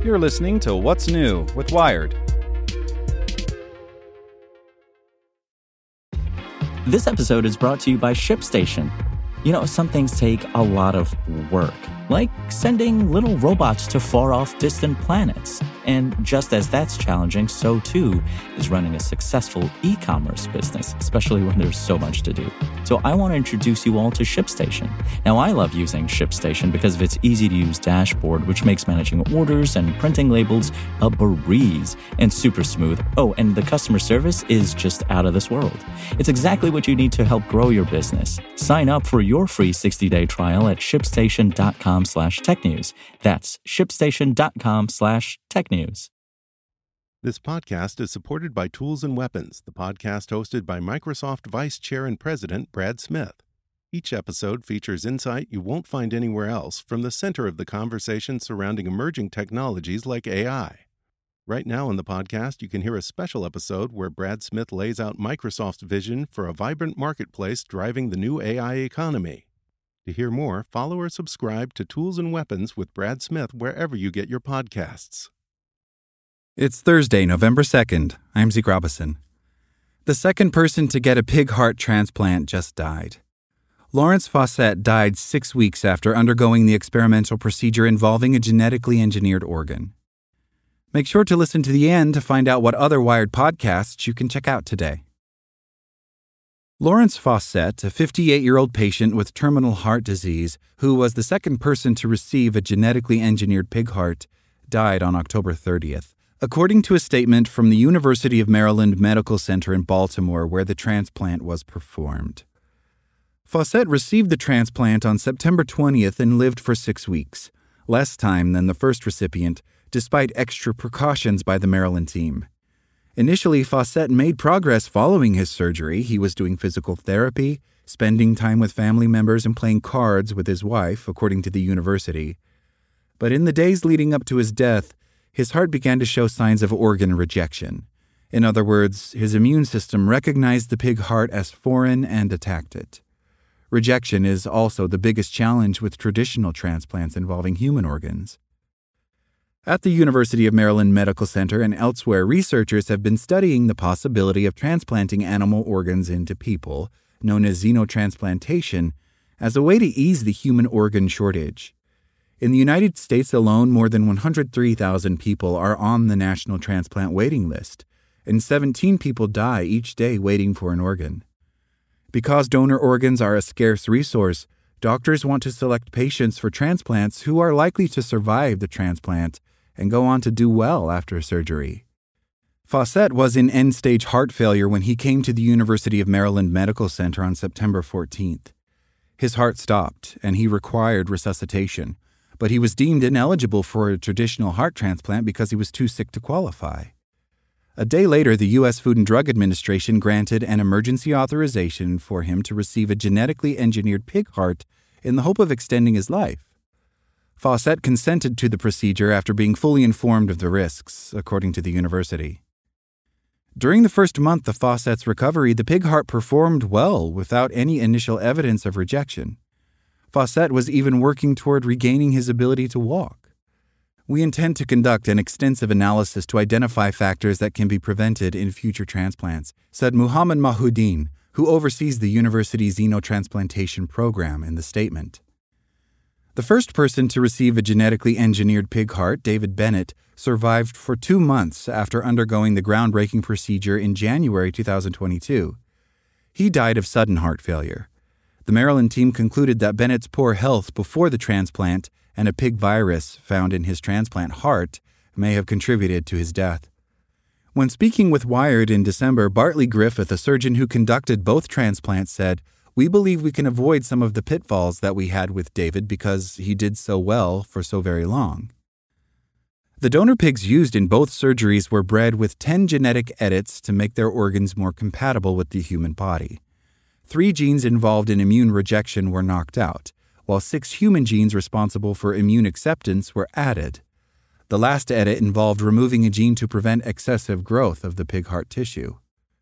You're listening to What's New with Wired. This episode is brought to you by ShipStation. You know, some things take a lot of work, like sending little robots to far-off distant planets. And just as that's challenging, so too is running a successful e-commerce business, especially when there's so much to do. So I want to introduce you all to ShipStation. Now, I love using ShipStation because of its easy-to-use dashboard, which makes managing orders and printing labels a breeze and super smooth. Oh, and the customer service is just out of this world. It's exactly what you need to help grow your business. Sign up for your free 60-day trial at shipstation.com/technews. That's shipstation.com/technews. This podcast is supported by Tools and Weapons, the podcast hosted by Microsoft Vice Chair and President Brad Smith. Each episode features insight you won't find anywhere else from the center of the conversation surrounding emerging technologies like AI. Right now in the podcast, you can hear a special episode where Brad Smith lays out Microsoft's vision for a vibrant marketplace driving the new AI economy. To hear more, follow or subscribe to Tools and Weapons with Brad Smith wherever you get your podcasts. It's Thursday, November 2nd. I'm Zeke Robison. The second person to get a pig heart transplant just died. Lawrence Fawcett died 6 weeks after undergoing the experimental procedure involving a genetically engineered organ. Make sure to listen to the end to find out what other Wired podcasts you can check out today. Lawrence Fawcett, a 58-year-old patient with terminal heart disease who was the second person to receive a genetically engineered pig heart, died on October 30th. According to a statement from the University of Maryland Medical Center in Baltimore, where the transplant was performed. Fawcett received the transplant on September 20th and lived for 6 weeks, less time than the first recipient, despite extra precautions by the Maryland team. Initially, Fawcett made progress following his surgery. He was doing physical therapy, spending time with family members, and playing cards with his wife, according to the university. But in the days leading up to his death, his heart began to show signs of organ rejection. In other words, his immune system recognized the pig heart as foreign and attacked it. Rejection is also the biggest challenge with traditional transplants involving human organs. At the University of Maryland Medical Center and elsewhere, researchers have been studying the possibility of transplanting animal organs into people, known as xenotransplantation, as a way to ease the human organ shortage. In the United States alone, more than 103,000 people are on the national transplant waiting list, and 17 people die each day waiting for an organ. Because donor organs are a scarce resource, doctors want to select patients for transplants who are likely to survive the transplant and go on to do well after surgery. Fawcett was in end-stage heart failure when he came to the University of Maryland Medical Center on September 14th. His heart stopped, and he required resuscitation, but he was deemed ineligible for a traditional heart transplant because he was too sick to qualify. A day later, the U.S. Food and Drug Administration granted an emergency authorization for him to receive a genetically engineered pig heart in the hope of extending his life. Fawcett consented to the procedure after being fully informed of the risks, according to the university. During the first month of Fawcett's recovery, the pig heart performed well without any initial evidence of rejection. Fawcett was even working toward regaining his ability to walk. We intend to conduct an extensive analysis to identify factors that can be prevented in future transplants, said Muhammad Mahuddin, who oversees the university's xenotransplantation program, in the statement. The first person to receive a genetically engineered pig heart, David Bennett, survived for 2 months after undergoing the groundbreaking procedure in January 2022. He died of sudden heart failure. The Maryland team concluded that Bennett's poor health before the transplant and a pig virus found in his transplant heart may have contributed to his death. When speaking with Wired in December, Bartley Griffith, a surgeon who conducted both transplants, said, "We believe we can avoid some of the pitfalls that we had with David because he did so well for so very long." The donor pigs used in both surgeries were bred with 10 genetic edits to make their organs more compatible with the human body. 3 genes involved in immune rejection were knocked out, while 6 human genes responsible for immune acceptance were added. The last edit involved removing a gene to prevent excessive growth of the pig heart tissue.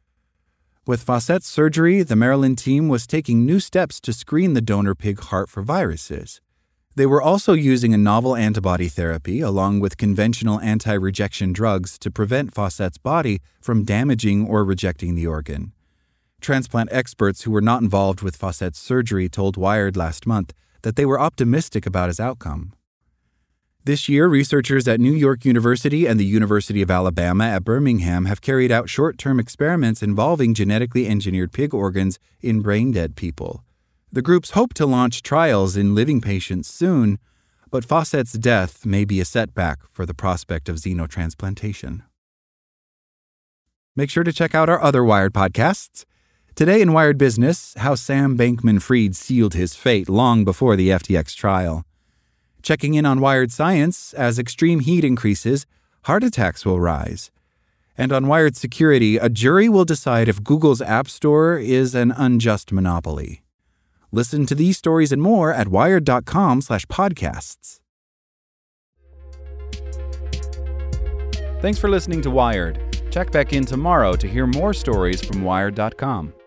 With Fawcett's surgery, the Maryland team was taking new steps to screen the donor pig heart for viruses. They were also using a novel antibody therapy along with conventional anti-rejection drugs to prevent Fawcett's body from damaging or rejecting the organ. Transplant experts who were not involved with Fawcett's surgery told Wired last month that they were optimistic about his outcome. This year, researchers at New York University and the University of Alabama at Birmingham have carried out short-term experiments involving genetically engineered pig organs in brain-dead people. The groups hope to launch trials in living patients soon, but Fawcett's death may be a setback for the prospect of xenotransplantation. Make sure to check out our other Wired podcasts. Today in Wired Business, how Sam Bankman-Fried sealed his fate long before the FTX trial. Checking in on Wired Science, as extreme heat increases, heart attacks will rise. And on Wired Security, a jury will decide if Google's App Store is an unjust monopoly. Listen to these stories and more at wired.com/podcasts. Thanks for listening to Wired. Check back in tomorrow to hear more stories from Wired.com.